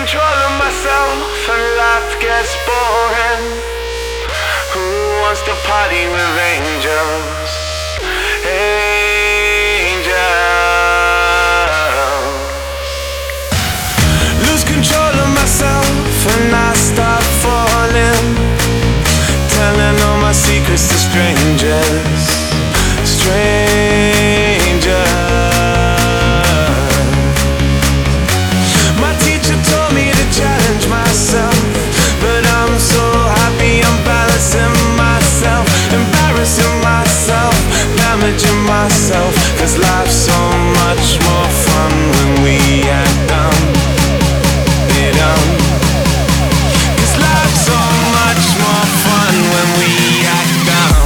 control of myself and life gets boring. Who wants to party with angels? Angels. Lose control of myself and I start falling, telling all my secrets to strangers. Strangers. My teacher told me to challenge myself, but I'm so happy I'm balancing myself, embarrassing myself, damaging myself. Cause life's so much more fun when we act dumb. Cause life's so much more fun when we act dumb.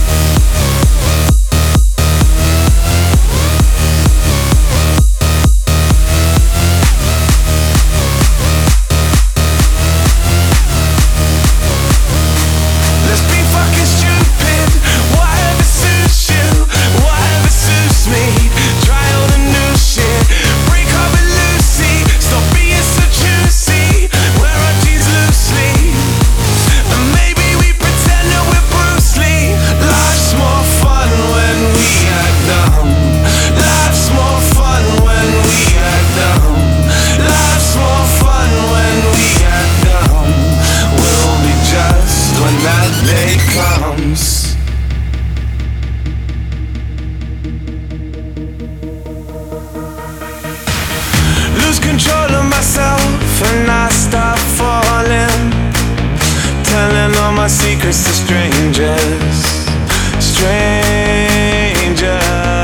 Lose control of myself and I start falling, telling all my secrets to strangers. Strangers.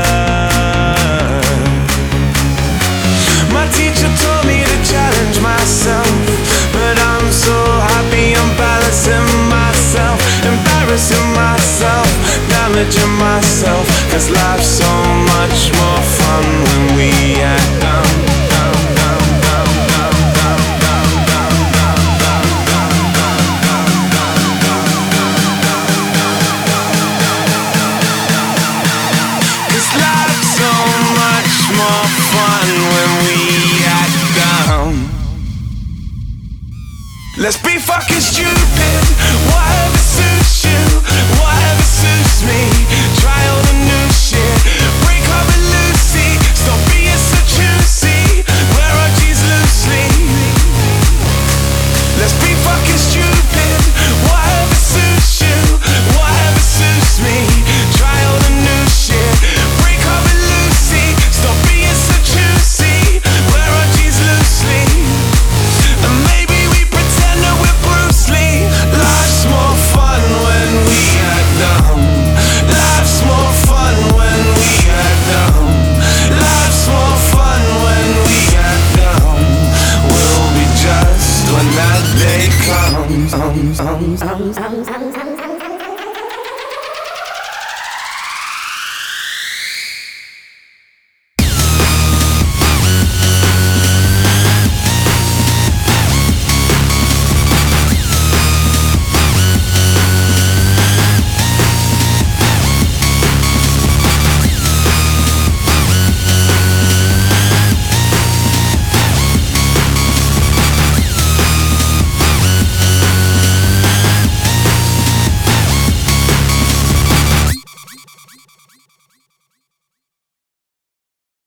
My teacher told me to challenge myself, but I'm so happy I'm balancing myself, embarrassing myself, damaging myself. Cause life's so much more fun when we act dumb. Cause life's so much more fun when we act dumb. Let's be fucking stupid. Why?